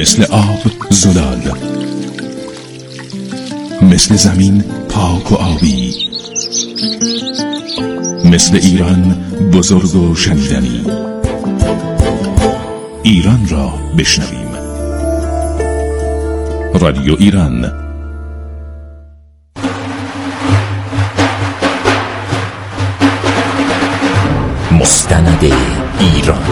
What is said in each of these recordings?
مثل آب زلال، مثل زمین پاک و آبی، مثل ایران بزرگ و شنیدنی. ایران را بشنویم. رادیو ایران. مستند ایران.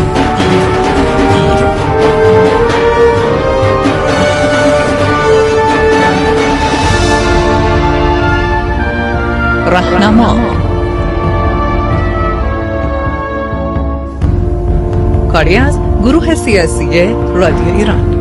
راهنما کاری از گروه سیاسی رادیو ایران.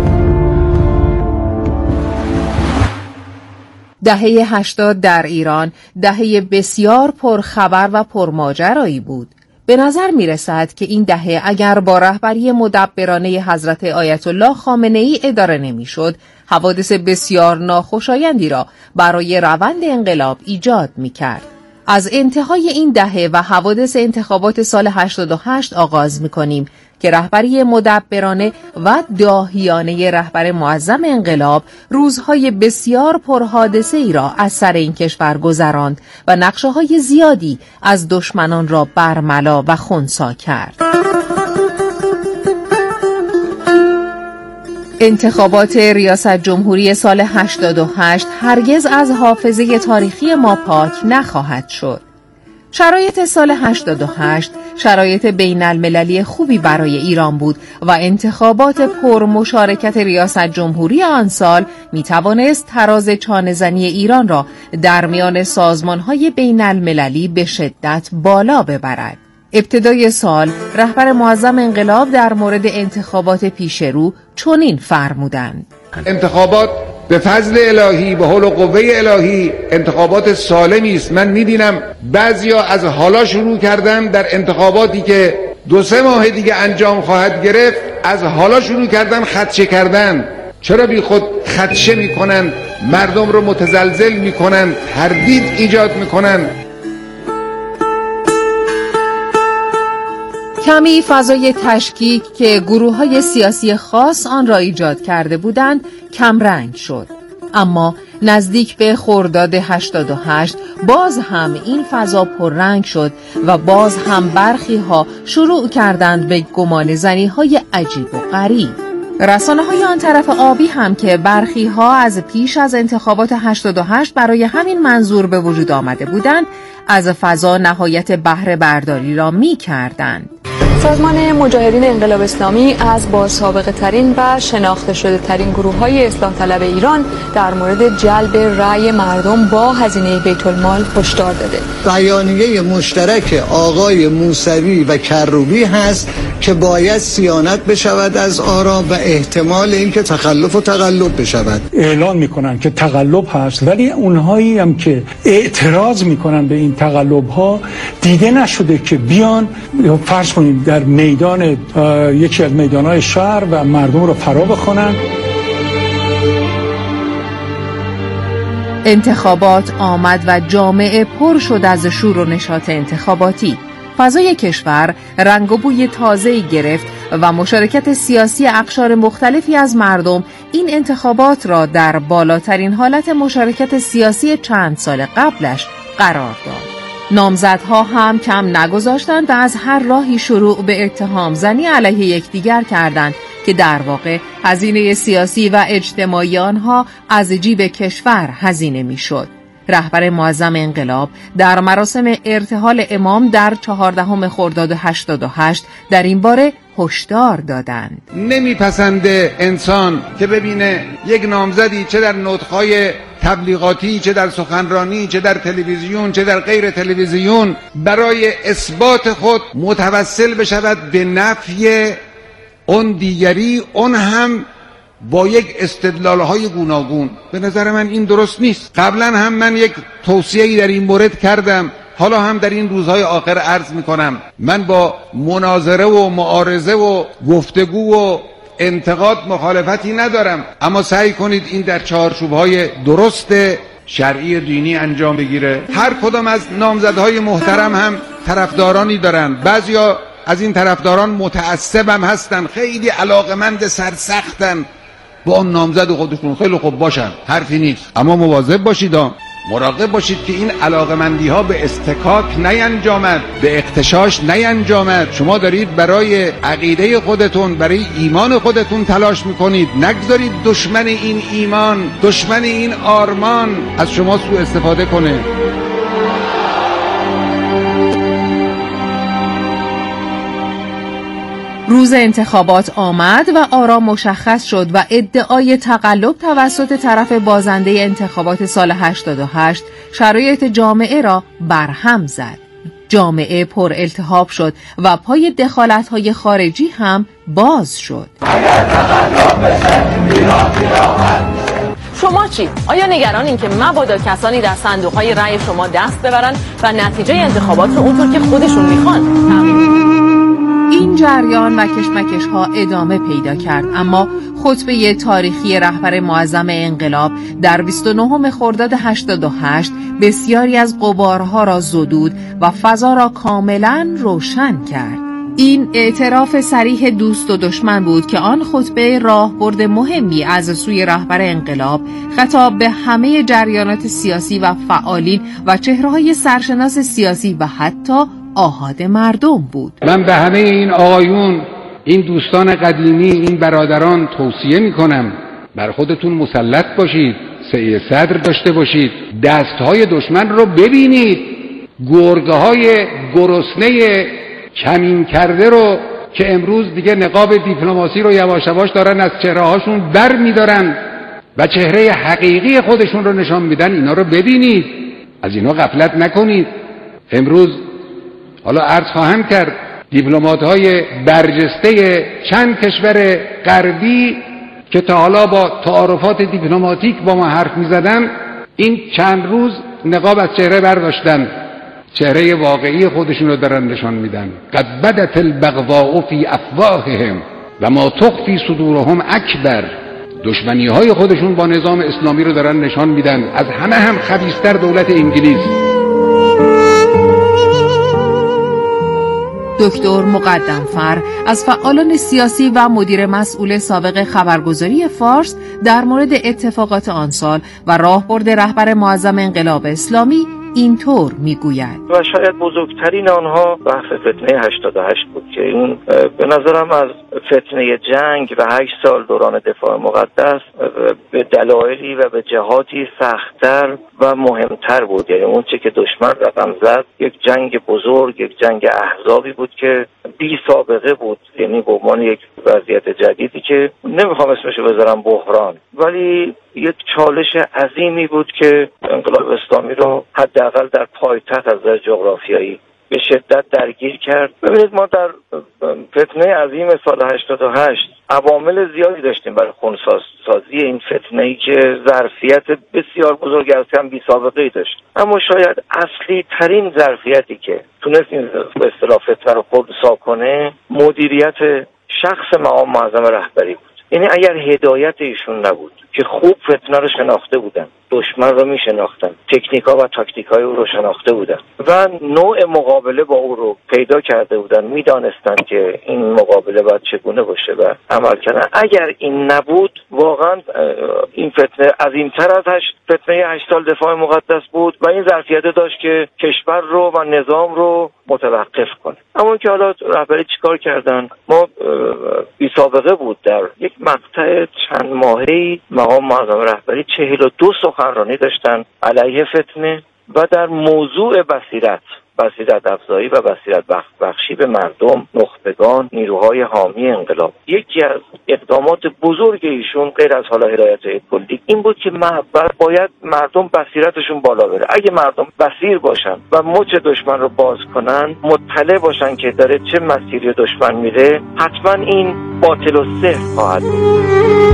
دهه 80 در ایران دهه بسیار پرخبر و پرماجرایی بود. به نظر می رسد که این دهه اگر با رهبری مدبرانه حضرت آیت الله خامنه ای اداره نمی شد، حوادث بسیار ناخوشایندی را برای روند انقلاب ایجاد می کرد. از انتهای این دهه و حوادث انتخابات سال 88 آغاز می کنیم که رهبری مدبرانه و داهیانه رهبر معظم انقلاب روزهای بسیار پرحادثه ای را از سر این کشور گذراند و نقشه‌های زیادی از دشمنان را برملا و خنثی کرد. انتخابات ریاست جمهوری سال 88 هرگز از حافظه تاریخی ما پاک نخواهد شد. شرایط سال 88 شرایط بین المللی خوبی برای ایران بود و انتخابات پرمشارکت ریاست جمهوری آن سال می توانست تراز چانه‌زنی ایران را در میان سازمان‌های بین المللی به شدت بالا ببرد. ابتدای سال رهبر معظم انقلاب در مورد انتخابات پیشرو چنین فرمودند: انتخابات به فضل الهی، به حول و قوه الهی انتخابات سالمی است. من می‌بینم بعضیا از حالا شروع کردن در انتخاباتی که 2-3 ماه دیگه انجام خواهد گرفت، از حالا شروع کردن خدشه کردن. چرا بی خود خدشه میکنن؟ مردم رو متزلزل میکنن، تردید ایجاد میکنن. کمی فضای تشکیک که گروه‌های سیاسی خاص آن را ایجاد کرده بودند کمرنگ شد. اما نزدیک به خرداد 88 باز هم این فضا پررنگ شد و باز هم برخی ها شروع کردند به گمان زنی های عجیب و غریب. رسانه های آن طرف آبی هم که برخی ها از پیش از انتخابات 88 برای همین منظور به وجود آمده بودند، از فضا نهایت بهره برداری را می کردند. سازمان مجاهدین انقلاب اسلامی از با سابقه ترین و شناخته شده ترین گروه های اصلاح طلب ایران در مورد جلب رأی مردم با هزینه بیت المال هشدار داده. بیانیه مشترک آقای موسوی و کروبی هست که باید صیانت بشود از آرا و احتمال اینکه تخلف و تقلب بشود. اعلان میکنن که تقلب هست، ولی اونهایی هم که اعتراض میکنن به این تقلب ها دیده نشده که بیان فرض کنیم در میدان یکی از میدان‌های شهر و مردم رو فرا بخونن. انتخابات آمد و جامعه پر شد از شور و نشاط انتخاباتی. فضای کشور رنگ و بوی تازه‌ای گرفت و مشارکت سیاسی اقشار مختلفی از مردم این انتخابات را در بالاترین حالت مشارکت سیاسی چند سال قبلش قرار داد. نامزدها هم کم نگذاشتند و از هر راهی شروع به اتهام زنی علیه یکدیگر کردند که در واقع هزینه سیاسی و اجتماعی آنها از جیب کشور هزینه میشد. رهبر معظم انقلاب در مراسم ارتحال امام در 14 خرداد 88 در این باره هشدار دادند. نمیپسنده انسان که ببینه یک نامزدی چه در نطق‌های تبلیغاتی، چه در سخنرانی، چه در تلویزیون، چه در غیر تلویزیون برای اثبات خود متوسل بشود به نفی اون دیگری، اون هم با یک استدلال‌های گوناگون. به نظر من این درست نیست. قبلا هم من یک توصیه‌ای در این مورد کردم، حالا هم در این روزهای آخر عرض میکنم. من با مناظره و معارضه و گفتگو و انتقاد مخالفتی ندارم، اما سعی کنید این در چارچوب‌های درست شرعی دینی انجام بگیره. هر کدام از نامزدهای محترم هم طرفدارانی دارن، بعضیا از این طرفداران متعصب هم هستن، خیلی علاقمند سرسختن، با اون نامزد خودشون خیلی خوب باشن، حرفی نیست، اما مواظب باشید، مراقب باشید که این علاقمندی ها به استکاک نینجامد، به اغتشاش نینجامد. شما دارید برای عقیده خودتون، برای ایمان خودتون تلاش میکنید، نگذارید دشمن این ایمان، دشمن این آرمان از شما سوء استفاده کنه. روز انتخابات آمد و آرا مشخص شد و ادعای تقلب توسط طرف بازنده انتخابات سال 88 شرایط جامعه را برهم زد. جامعه پر التهاب شد و پای دخالت‌های خارجی هم باز شد. شما چی؟ آیا نگران این که مبادا کسانی در صندوق‌های رأی شما دست ببرن و نتیجه انتخابات رو اونطور که خودشون میخوان این جریان و کشمکش‌ها ادامه پیدا کرد، اما خطبه تاریخی رهبر معظم انقلاب در 29 خرداد 88 بسیاری از غبارها را زدود و فضا را کاملاً روشن کرد. این اعتراف صریح دوست و دشمن بود که آن خطبه راهبرد مهمی از سوی رهبر انقلاب خطاب به همه جریانات سیاسی و فعالین و چهره‌های سرشناس سیاسی و حتی آحاد مردم بود. من به همه این آقایون، این دوستان قدیمی، این برادران توصیه میکنم بر خودتون مسلط باشید، سعی صدر داشته باشید، دستهای دشمن رو ببینید، گرگه های گرسنه کمین کرده رو که امروز دیگه نقاب دیپلماسی رو یواش یواش دارن از چهره هاشون بر میدارن و چهره حقیقی خودشون رو نشان میدن، اینا رو ببینید، از اینا غفلت نکنید. امروز حالا عرض خواهم کرد دیپلمات‌های برجسته چند کشور غربی که تا حالا با تعارفات دیپلماتیک با ما حرف می‌زدن، این چند روز نقاب از چهره برداشتن، چهره واقعی خودشون رو دارن نشان میدن. قد بدت البغضاء فی افواههم و ما تخفی صدورهم اکبر. دشمنی‌های خودشون با نظام اسلامی رو دارن نشان میدن. از همه هم خبیث‌تر دولت انگلیس. دکتر مقدمفر از فعالان سیاسی و مدیر مسئول سابق خبرگزاری فارس در مورد اتفاقات آن سال و راهبرد رهبر معظم انقلاب اسلامی اینطور میگوید. و شاید بزرگترین آنها بحث فتنه 88 بود که این به نظرم از فتنه جنگ و 8 سال دوران دفاع مقدس به دلایلی و به جهاتی سخت‌تر و مهمتر بود. یعنی اون چه که دشمن رقم زد یک جنگ بزرگ، یک جنگ احزابی بود که بی سابقه بود، یعنی به عنوان یک وضعیت جدیدی که نمیخوام اسمشو بذارم بحران، ولی یک چالش عظیمی بود که انقلاب اسلامی رو حداقل در پایتخت از نظر جغرافیایی به شدت درگیر کرد. ببینید ما در فتنه عظیم سال 88 عوامل زیادی داشتیم برای خونسازی این فتنه‌ای که ظرفیت بسیار بزرگی از هم بی سابقه‌ای داشت، اما شاید اصلی ترین ظرفیتی که تونست این به اصطلاح فتنه رو خودسا کنه مدیریت شخص مقام معظم رهبری بود. یعنی اگر هدایت ایشون نبود که خوب فتنه رو شناخته بودن، دشمن رو میشناختن، تکنیکا و تاکتیکای او رو شناخته بودن و نوع مقابله با او رو پیدا کرده بودن، میدانستن که این مقابله باید چگونه باشه و عمل کردن. اگر این نبود واقعا این فتنه عظیم‌تر از فتنه 8 سال دفاع مقدس بود و این ظرفیت داشت که کشور رو و نظام رو متوقف کنه. اما که حالا رهبری چیکار کردن؟ ما بی سابقه بود در یک مقطع چند ماهه‌ای مقام معظم رهبری 42 سخنرانی داشتن علیه فتنه و در موضوع بصیرت افزایی و بصیرت بخشی به مردم، نخبگان، نیروهای حامی انقلاب. یکی از اقدامات بزرگ ایشون غیر از حالا هدایت کلی این بود که باید مردم بصیرتشون بالا بره. اگه مردم بصیر باشن و مچ دشمن رو باز کنن، مطلع باشن که داره چه مسیری دشمن میره، حتما این باطل و صفر خواهد بود.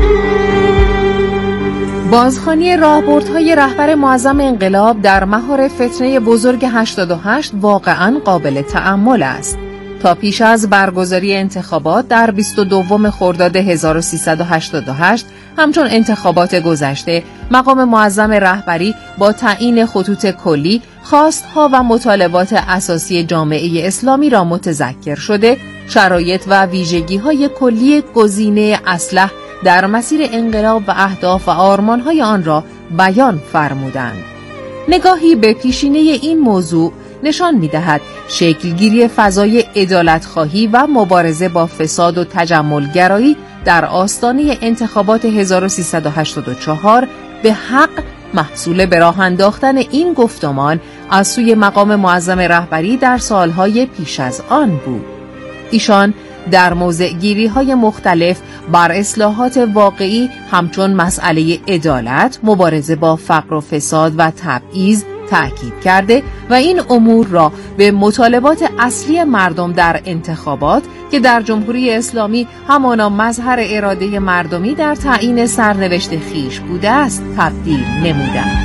بازخوانی راهبردهای رهبر معظم انقلاب در مهار فتنه بزرگ 88 واقعاً قابل تأمل است. تا پیش از برگزاری انتخابات در 22 خرداد 1388 همچون انتخابات گذشته، مقام معظم رهبری با تعیین خطوط کلی خواستها و مطالبات اساسی جامعه اسلامی را متذکر شده، شرایط و ویژگی‌های کلی گزینه اصلح در مسیر انقلاب و اهداف و آرمان‌های آن را بیان فرمودند. نگاهی به پیشینه این موضوع نشان می‌دهد شکلگیری فضای عدالت‌خواهی و مبارزه با فساد و تجملگرایی در آستانه انتخابات 1384 به حق محصول به راه انداختن این گفتمان از سوی مقام معظم رهبری در سالهای پیش از آن بود. ایشان در موضع‌گیری‌های مختلف بر اصلاحات واقعی همچون مسئله عدالت، مبارزه با فقر و فساد و تبعیض تأکید کرده و این امور را به مطالبات اصلی مردم در انتخابات که در جمهوری اسلامی همانا مظهر اراده مردمی در تعیین سرنوشت خویش بوده است تبدیل نمودند.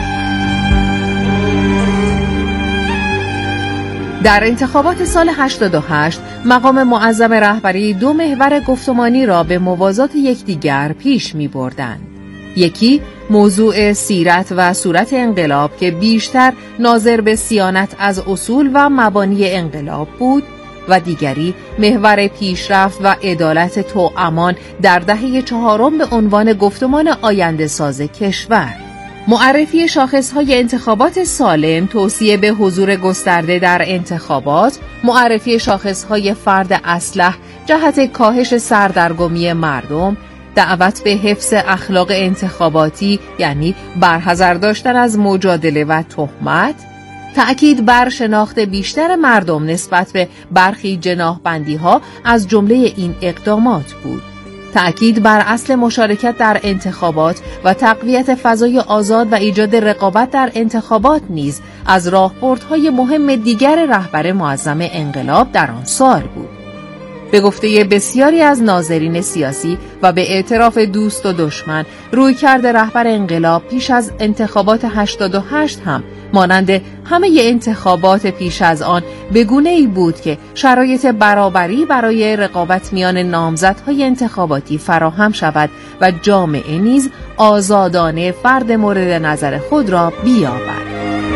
در انتخابات سال 88 مقام معظم رهبری دو محور گفتمانی را به موازات یکدیگر پیش می بردند. یکی موضوع سیرت و صورت انقلاب که بیشتر ناظر به صیانت از اصول و مبانی انقلاب بود و دیگری محور پیشرفت و عدالت توامان در دهه چهارم به عنوان گفتمان آینده ساز کشور. معرفی شاخصهای انتخابات سالم، توصیه به حضور گسترده در انتخابات، معرفی شاخصهای فرد اصلح جهت کاهش سردرگمی مردم، دعوت به حفظ اخلاق انتخاباتی یعنی برحذر داشتن از مجادله و تهمت، تأکید بر شناخت بیشتر مردم نسبت به برخی جناحبندی‌ها از جمله این اقدامات بود. تأکید بر اصل مشارکت در انتخابات و تقویت فضای آزاد و ایجاد رقابت در انتخابات نیز از راهبردهای مهم دیگر رهبر معظم انقلاب در آن سال بود. به گفته بسیاری از ناظرین سیاسی و به اعتراف دوست و دشمن، رویکرد رهبر انقلاب پیش از انتخابات 88 هم مانند همه انتخابات پیش از آن به گونه‌ای بود که شرایط برابری برای رقابت میان نامزدهای انتخاباتی فراهم شود و جامعه نیز آزادانه فرد مورد نظر خود را بیابد.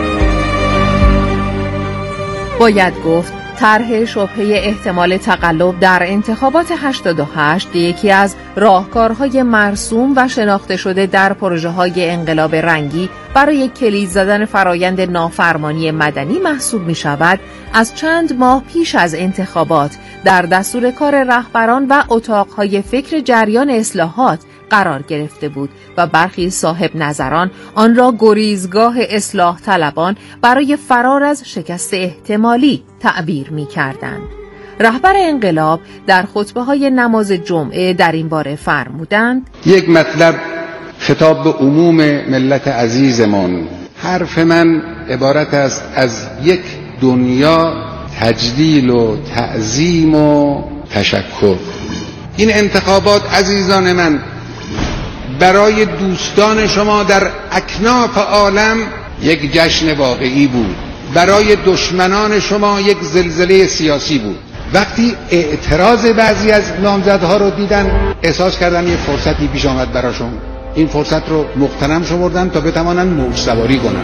باید گفت طرح شبهه احتمال تقلب در انتخابات 88 یکی از راهکارهای مرسوم و شناخته شده در پروژه‌های انقلاب رنگی برای کلید زدن فرایند نافرمانی مدنی محسوب می شود. از چند ماه پیش از انتخابات در دستور کار رهبران و اتاقهای فکر جریان اصلاحات قرار گرفته بود و برخی صاحب نظران آن را گریزگاه اصلاح طلبان برای فرار از شکست احتمالی تعبیر می کردند. رهبر انقلاب در خطبه‌های نماز جمعه در این باره فرمودند: یک مطلب خطاب به عموم ملت عزیزمان. حرف من عبارت است از یک دنیا تجلیل و تعظیم و تشکر. این انتخابات عزیزان من برای دوستان شما در اکناف عالم یک جشن واقعی بود، برای دشمنان شما یک زلزله سیاسی بود. وقتی اعتراض بعضی از نامزدها رو دیدن احساس کردن یک فرصتی پیش آمد براشون، این فرصت رو مغتنم شمردن تا بتوانن موج سواری کنن.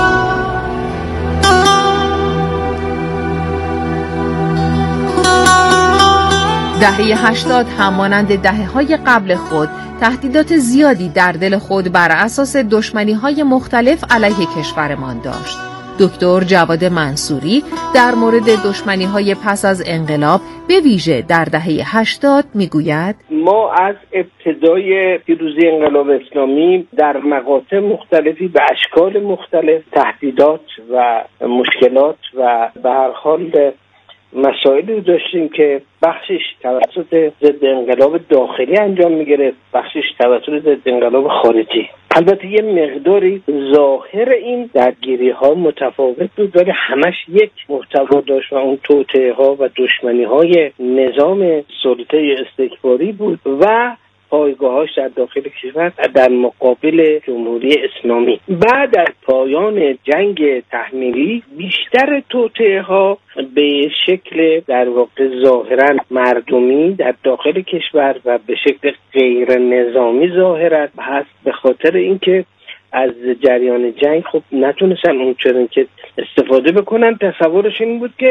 دهه 80 همانند دهه‌های قبل خود تهدیدات زیادی در دل خود بر اساس دشمنی‌های مختلف علیه کشورمان داشت. دکتر جواد منصوری در مورد دشمنی‌های پس از انقلاب به ویژه در دهه 80 میگوید: ما از ابتدای پیروزی انقلاب اسلامی در مقاطع مختلفی به اشکال مختلف تهدیدات و مشکلات و به هر حال مسائلی داشتیم که بخشش توسط ضد انقلاب داخلی انجام می‌گرفت، بخشش توسط ضد انقلاب خارجی. البته یه مقداری ظاهر این درگیری‌ها متفاوت بود ولی همش یک محتوا داشت و اون توطئه‌ها و دشمنی‌های نظام سلطه استکباری بود و پایگاهاش در داخل کشور در مقابل جمهوری اسلامی. بعد از پایان جنگ تحمیلی بیشتر توطئه‌ها به شکل در واقع ظاهراً مردمی در داخل کشور و به شکل غیر نظامی ظاهراً هست، به خاطر اینکه از جریان جنگ خب نتونستن اونچنان که استفاده بکنن. تصورش این بود که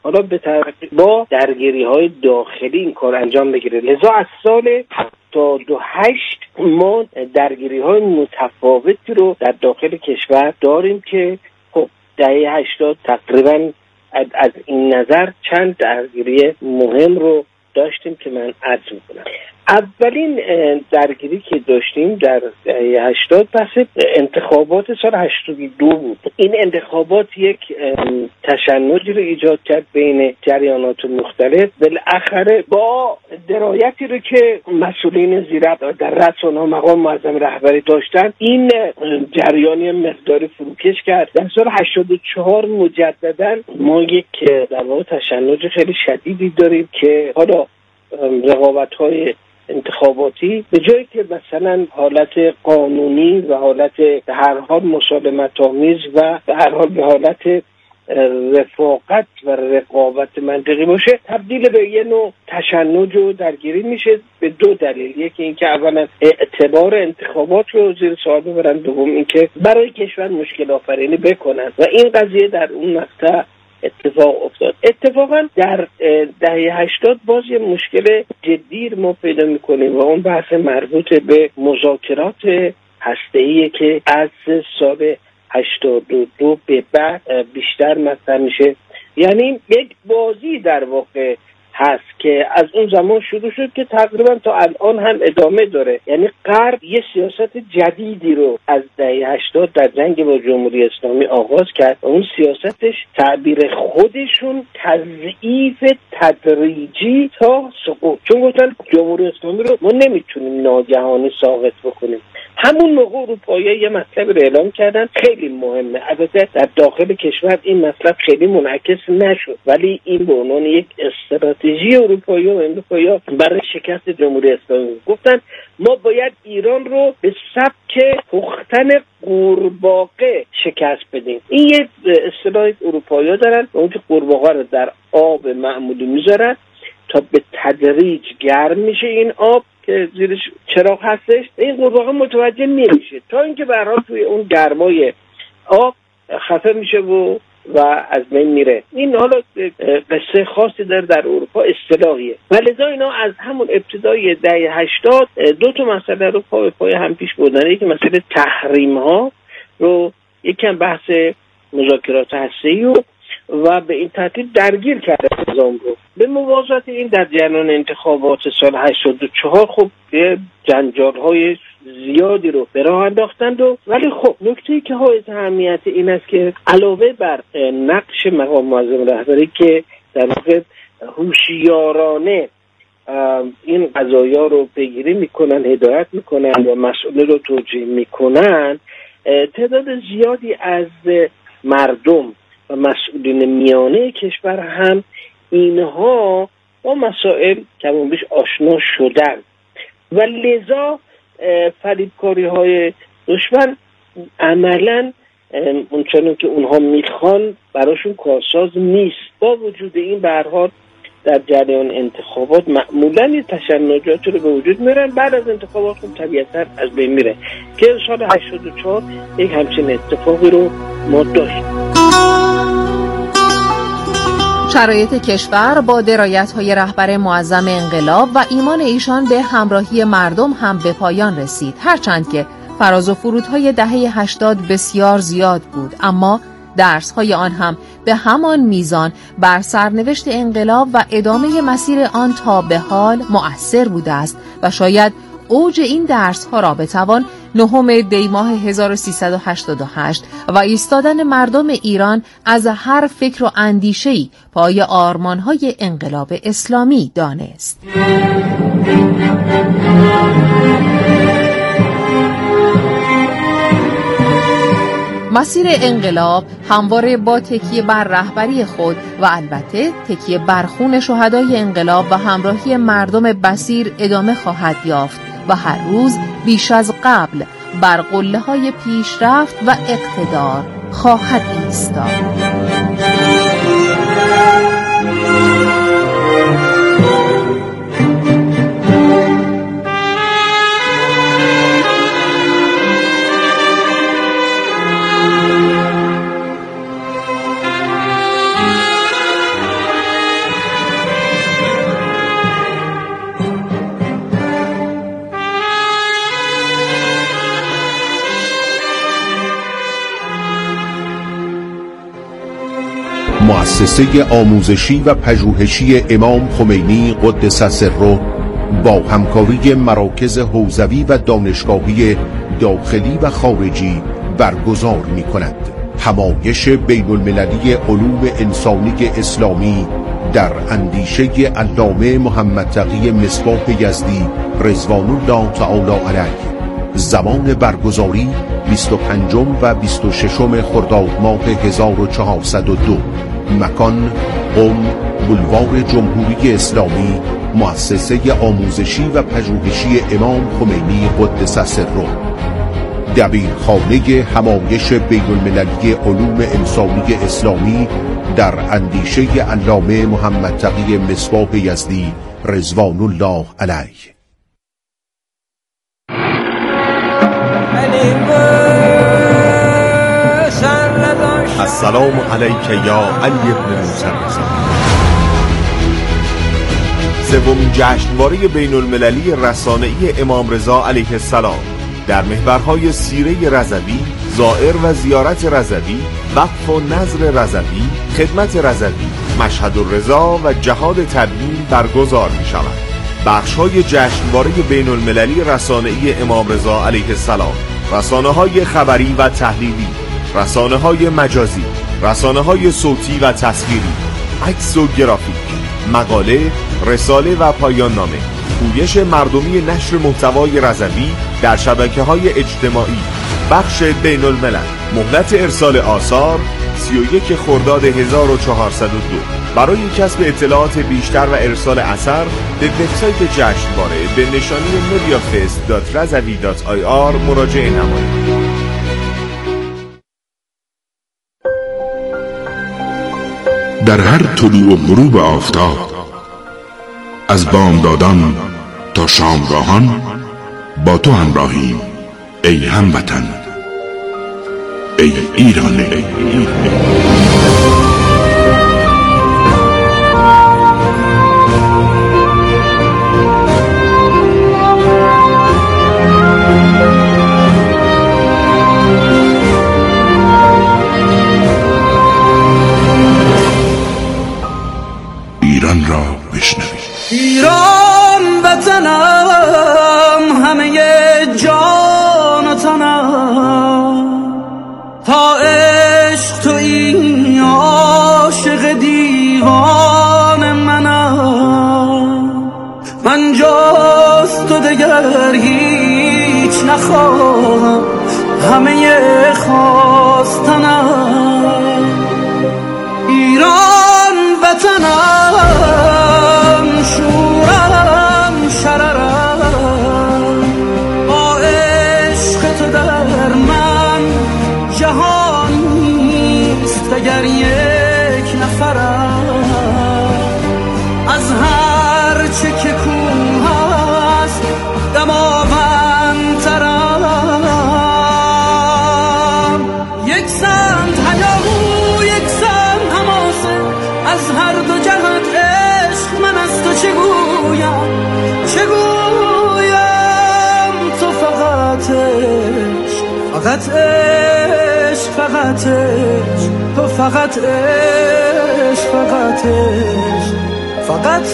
حالا با درگیری‌های داخلی این کار انجام بگیره. لذا از سال 78 ما درگیری‌های متفاوتی رو در داخل کشور داریم که خب دهه 80 تقریبا از این نظر چند درگیری مهم رو داشتیم که من عرض میکنم. اولین درگیری که داشتیم در دهه 80 پس انتخابات سال 82 بود. این انتخابات یک تشنجی رو ایجاد کرد بین جریانات مختلف، بالاخره با درایتی رو که مسئولین زیرا در رأس اونها مقام معظم رهبری داشتن، این جریانی مقداری فروکش کرد. در سال 84 مجددا ما یک در واقع تشنج خیلی شدیدی داریم که حالا رقابت‌های انتخاباتی به جایی که مثلا حالت قانونی و حالت به هر حال مسالمت‌آمیز و به هر حال به حالت رفاقت و رقابت منطقی باشه، تبدیل به یه نوع تشنج و درگیری میشه به دو دلیل. یکی اینکه اولا اعتبار انتخابات رو زیر سوال ببرن، دوم اینکه برای کشور مشکل آفرینی بکنن و این قضیه در اون مقطع اتفاق افتاد. اتفاقا در دهه 80 باز یه مشکل جدی ما پیدا میکنیم و اون بحث مربوط به مذاکرات هسته‌ایه که از سال 82 به بعد بیشتر مطرح میشه. یعنی یک بازی در واقع هست که از اون زمان شروع شد که تقریبا تا الان هم ادامه داره. یعنی غرب یه سیاست جدیدی رو از دهه 80 در جنگ با جمهوری اسلامی آغاز کرد. اون سیاستش تعبیر خودشون تضعیف تدریجی تا سقوط، چون گفتن جمهوری اسلامی رو ما نمیتونیم ناگهانی ساقط بکنیم. همون موقع اروپایی‌ها یه مطلب رو اعلام کردن خیلی مهمه. البته در داخل کشور این مطلب خیلی منعکس نشد، ولی این به عنوان یک استراتژی اروپایی و امریکایی برای شکست جمهوری اسلامی گفتن ما باید ایران رو به سبک پختن قورباغه شکست بدیم. این یک اصطلاح اروپایی‌ها دارن، اون که قورباغه رو در آب معمولی میذارن تا به تدریج گرم میشه این آب که زیرش چراغ هستش، این قورباغه متوجه نمیشه تا اینکه به هر حال توی اون گرمای آب خفه میشه و از بین میره. این حالا قصه خاصی داره در اروپا، اصطلاحیه. ولذا اینا از همون ابتدای دهه 80 دو تا مسئله رو پای پای هم پیش بردن. یکی مسئله تحریم ها رو، یکم بحث مذاکرات هسته‌ای و به این ترتیب درگیر کرده نظام رو. به موازات این در جریان انتخابات سال 84 خب جنجال‌های زیادی رو به راه انداختند ولی خب نکته‌ای که حائز اهمیت این است که علاوه بر نقش مقام معظم رهبری که در واقع هوشیارانه این قضایا رو پیگیری میکنن، هدایت میکنن و مسئول رو توجیه میکنن، تعداد زیادی از مردم و مسئولین میانه کشور هم اینها با مسائل کمون بیش آشنا شدن و لذا فریبکاری های دشمن عملا اونچنان که اونها میخوان براشون کارساز نیست. با وجود این به هر حال در جریان انتخابات معمولا این تشنجات رو به وجود میارن، بعد از انتخابات خب طبیعتا از بین میره که سال 84 یک همچین اتفاقی رو ما داشتیم. شرایط کشور با درایت‌های رهبر معظم انقلاب و ایمان ایشان به همراهی مردم هم به پایان رسید، هرچند که فراز و فرودهای دهه 80 بسیار زیاد بود، اما درس‌های آن هم به همان میزان بر سرنوشت انقلاب و ادامه مسیر آن تا به حال مؤثر بوده است و شاید اوج این درس‌ها را بتوان 9 دی ماه 1388 و ایستادن مردم ایران از هر فکر و اندیشه‌ای پای آرمان‌های انقلاب اسلامی دانست. مسیر انقلاب همواره با تکیه بر رهبری خود و البته تکیه بر خون شهدای انقلاب و همراهی مردم بصیر ادامه خواهد یافت و هر روز بیش از قبل بر قله‌های پیشرفت و اقتدار خواهد ایستاد. مؤسسه آموزشی و پژوهشی امام خمینی قدس سره با همکاری مراکز حوزوی و دانشگاهی داخلی و خارجی برگزار می‌کند. همایش بین المللی علوم انسانی اسلامی در اندیشه علامه محمد تقی مصباح یزدی رضوان الله تعالی علیه. زمان برگزاری 25 و 26 خرداد ماه 1402. مکان قم، بولوار جمهوری اسلامی، مؤسسه آموزشی و پژوهشی امام خمینی قدس سره. دبیرخانه همایش بین المللی علوم انسانی اسلامی در اندیشه علامه محمد تقی مصباح یزدی رضوان الله علیه. السلام علیک یا علی ابن موسی رضا. سومین جشنواره بین المللی رسانه‌ای امام رضا علیه السلام در محورهای سیره رضوی، زائر و زیارت رضوی، وقف و نظر رضوی، خدمت رضوی، مشهد الرضا و جهاد تبیین برگزار می شود. بخش‌های جشنواره بین المللی رسانه‌ای امام رضا علیه السلام: رسانه‌های خبری و تحلیلی، رسانه‌های مجازی، رسانه‌های صوتی و تصویری، عکس و گرافیک، مقاله، رساله و پایان نامه، پویش مردمی نشر محتوای رضوی در شبکه‌های اجتماعی. بخش بین الملل. مهلت ارسال آثار 31 خرداد 1402. برای کسب اطلاعات بیشتر و ارسال اثر به وبسایت جشنواره به نشانی mediafest.razavi.ir مراجعه نمایید. در هر طلوع و غروب آفتاب، از بامدادان تا شامگاهان با تو همراهیم ای هموطن، ای ایران. ایران را بشنوید. ایران وطنم، همه جان و تنم، تا عشق تو این عاشق دیوان منم. من جز تو دگر هیچ نخواهم، همه خواستنم. ایران وطنم، شورم شررم، با عشق تو در من جهان نیست اگر یک نفرم. از هر چه که کوه هست دماوندترم. یک سمت هیاهو، یک سمت حماسه، از هر دو جهت عشق من از تو چگویم تو فقط عشق، فقط عشق، فقط عشق، تو فقط عشق، فقط عشق، فقط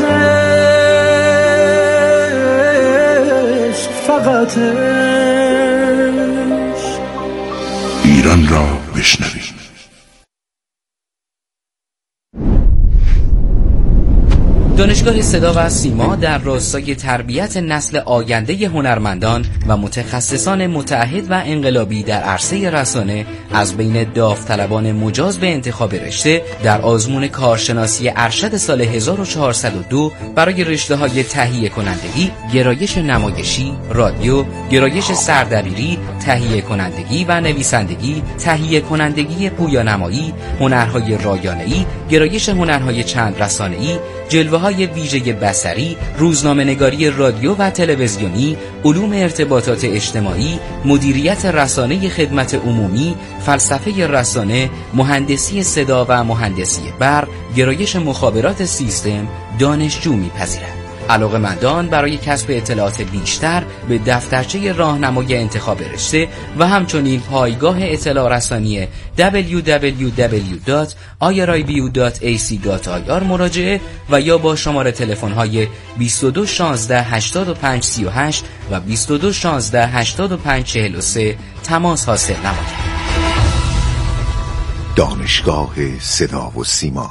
عشق، فقط عشق. ایران را بشنوید. دانشگاه صدا و سیما در راستای تربیت نسل آینده هنرمندان و متخصصان متعهد و انقلابی در عرصه رسانه از بین داوطلبان مجاز به انتخاب رشته در آزمون کارشناسی ارشد سال 1402 برای رشته‌های تهیه کنندگی، گرایش نمایشی، رادیو، گرایش سردبیری، تهیه کنندگی و نویسندگی، تهیه کنندگی پویانمایی، هنرهای رایانه‌ای، گرایش هنرهای چند رسانه‌ای، جلوه‌های ویژه بصری، روزنامه‌نگاری رادیو و تلویزیونی، علوم ارتباطات اجتماعی، مدیریت رسانه خدمت عمومی، فلسفه رسانه، مهندسی صدا و مهندسی برق، گرایش مخابرات سیستم دانشجو می‌پذیرد. علاقه‌مندان برای کسب اطلاعات بیشتر به دفترچه راهنمای انتخاب رشته و همچنین پایگاه اطلاع رسانی www.irib.ac.ir مراجعه و یا با شماره تلفن‌های 22 16 85 38 و 22 16 85 43 تماس حاصل نمایید. دانشگاه صدا و سیما.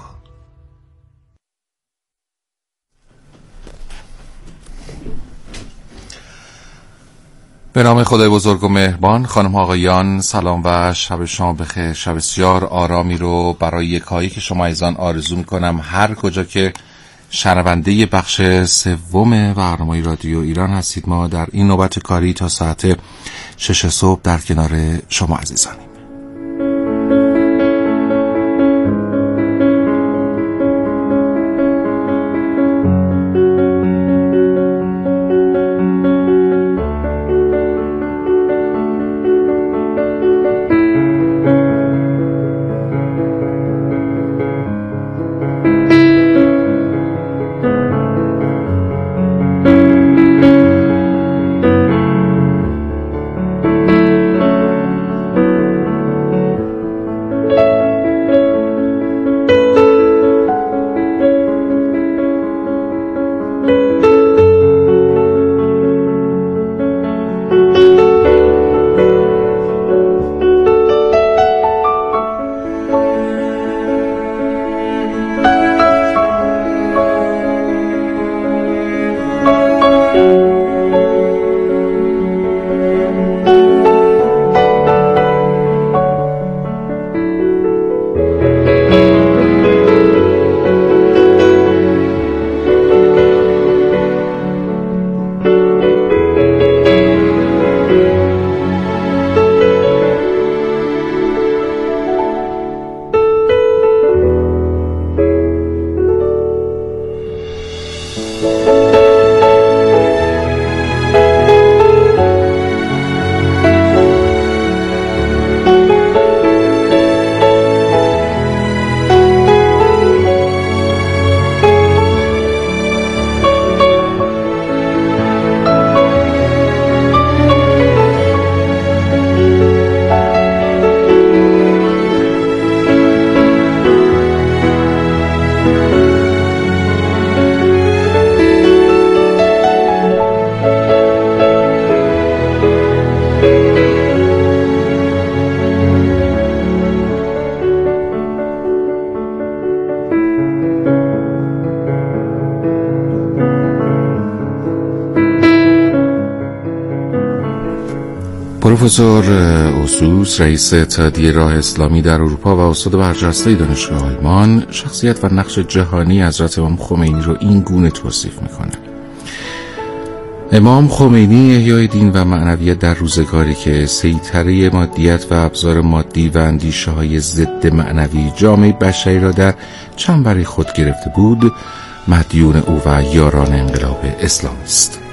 به نام خدای بزرگ و مهربان. خانم آقایان، سلام و شب شما بخیر. شب بسیار آرامی رو برای یکایی که شما ایزان آرزو میکنم هر کجا که شنونده بخش سوم برنامه رادیو ایران هستید. ما در این نوبت کاری تا ساعت 6 صبح در کنار شما عزیزانیم. پروفسور اوسوس، رئیس اتحادیه راه اسلامی در اروپا و استاد برجسته دانشگاه آلمان، شخصیت و نقش جهانی حضرت امام خمینی رو این گونه توصیف میکنه: امام خمینی احیای دین و معنویت در روزگاری که سیطره مادیت و ابزار مادی و اندیشه های ضد معنوی جامعه بشری را در چنبر خود گرفته بود، مدیون او و یاران انقلاب اسلامی است.